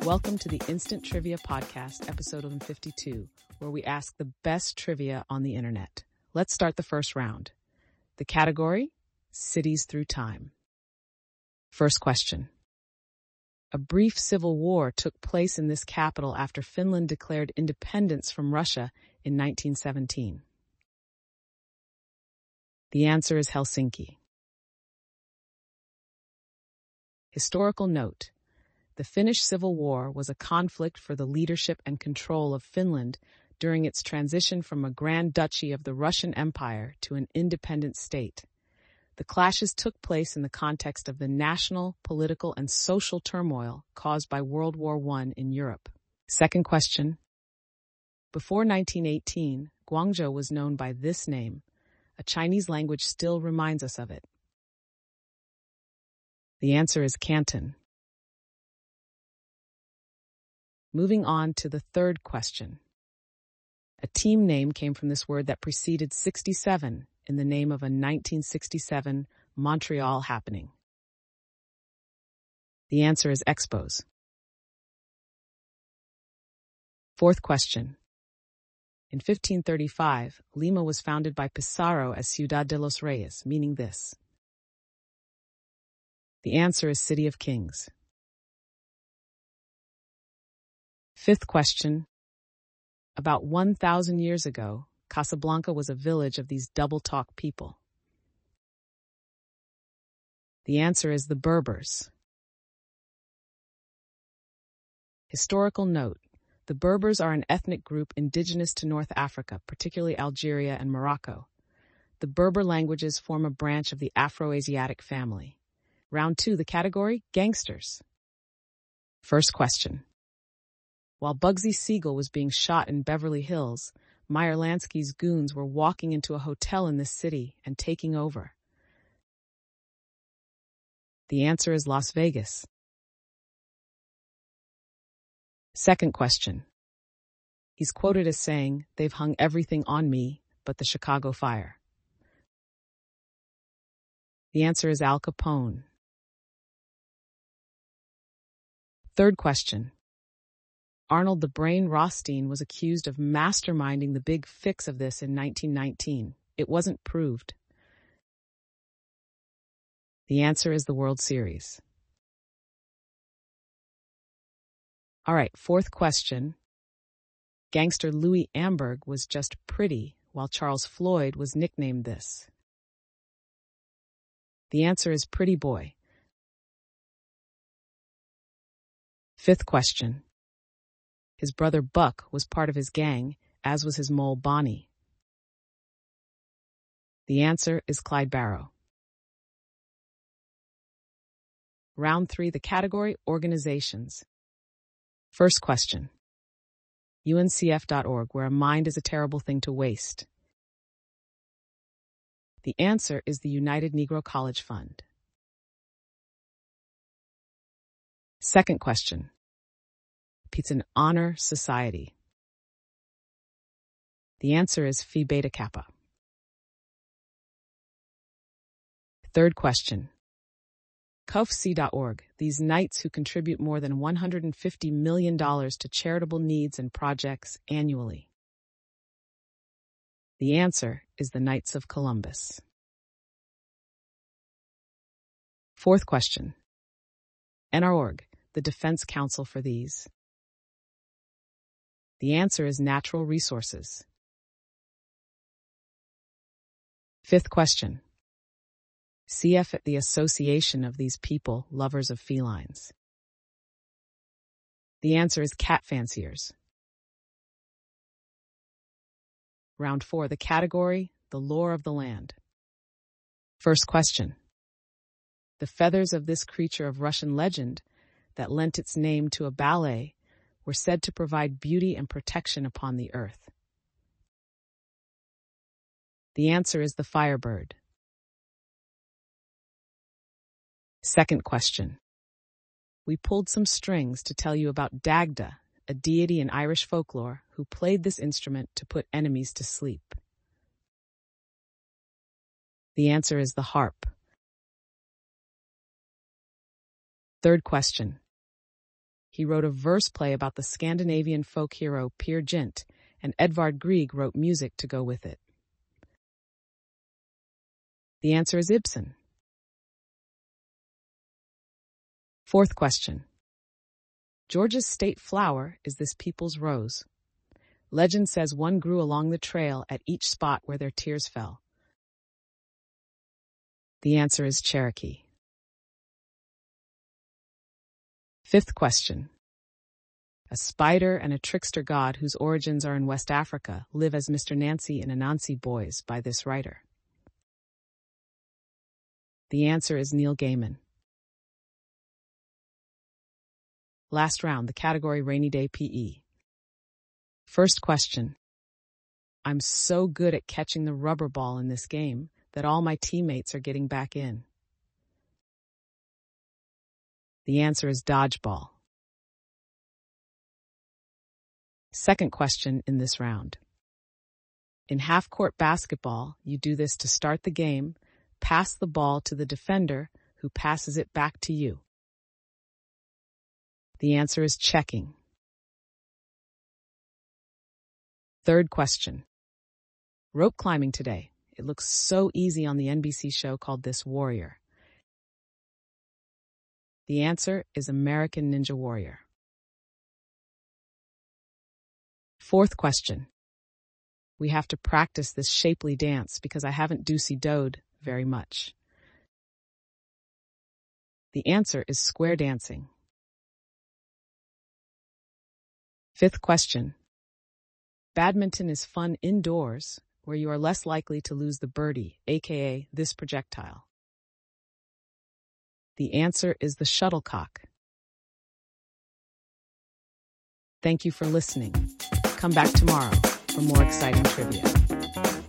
Welcome to the Instant Trivia Podcast, episode 52, where we ask the best trivia on the internet. Let's start the first round. The category, Cities Through Time. First question. A brief civil war took place in this capital after Finland declared independence from Russia in 1917. The answer is Helsinki. Historical note. The Finnish Civil War was a conflict for the leadership and control of Finland during its transition from a Grand Duchy of the Russian Empire to an independent state. The clashes took place in the context of the national, political, and social turmoil caused by World War I in Europe. Second question. Before 1918, Guangzhou was known by this name. A Chinese language still reminds us of it. The answer is Canton. Moving on to the third question. A team name came from this word that preceded 67 in the name of a 1967 Montreal happening. The answer is Expos. Fourth question. In 1535, Lima was founded by Pizarro as Ciudad de los Reyes, meaning this. The answer is City of Kings. Fifth question. About 1,000 years ago, Casablanca was a village of these double-talk people. The answer is the Berbers. Historical note. The Berbers are an ethnic group indigenous to North Africa, particularly Algeria and Morocco. The Berber languages form a branch of the Afro-Asiatic family. Round 2, the category, Gangsters. First question. While Bugsy Siegel was being shot in Beverly Hills, Meyer Lansky's goons were walking into a hotel in this city and taking over. The answer is Las Vegas. Second question. He's quoted as saying, "They've hung everything on me but the Chicago fire." The answer is Al Capone. Third question. Arnold the Brain Rothstein was accused of masterminding the big fix of this in 1919. It wasn't proved. The answer is the World Series. All right, fourth question. Gangster Louis Amberg was just pretty, while Charles Floyd was nicknamed this. The answer is Pretty Boy. Fifth question. His brother Buck was part of his gang, as was his mole Bonnie. The answer is Clyde Barrow. Round 3, the category, Organizations. First question. UNCF.org, where a mind is a terrible thing to waste. The answer is the United Negro College Fund. Second question. It's an honor society. The answer is Phi Beta Kappa. Third question. CUFC.org, these knights who contribute more than $150 million to charitable needs and projects annually. The answer is the Knights of Columbus. Fourth question. NRorg, the defense counsel for these. The answer is Natural Resources. Fifth question. CF at the association of these people, lovers of felines. The answer is Cat Fanciers. Round 4, the category, the lore of the land. First question. The feathers of this creature of Russian legend that lent its name to a ballet were said to provide beauty and protection upon the earth. The answer is the Firebird. Second question. We pulled some strings to tell you about Dagda, a deity in Irish folklore who played this instrument to put enemies to sleep. The answer is the harp. Third question. He wrote a verse play about the Scandinavian folk hero Peer Gynt, and Edvard Grieg wrote music to go with it. The answer is Ibsen. Fourth question. Georgia's state flower is this people's rose. Legend says one grew along the trail at each spot where their tears fell. The answer is Cherokee. Fifth question. A spider and a trickster god whose origins are in West Africa live as Mr. Nancy and Anansi Boys by this writer. The answer is Neil Gaiman. Last round, the category Rainy Day PE. First question. I'm so good at catching the rubber ball in this game that all my teammates are getting back in. The answer is dodgeball. Second question in this round. In half-court basketball, you do this to start the game, pass the ball to the defender who passes it back to you. The answer is checking. Third question. Rope climbing today. It looks so easy on the NBC show called This Warrior. The answer is American Ninja Warrior. Fourth question. We have to practice this shapely dance because I haven't do-si-doed very much. The answer is square dancing. Fifth question. Badminton is fun indoors, where you are less likely to lose the birdie, aka this projectile. The answer is the shuttlecock. Thank you for listening. Come back tomorrow for more exciting trivia.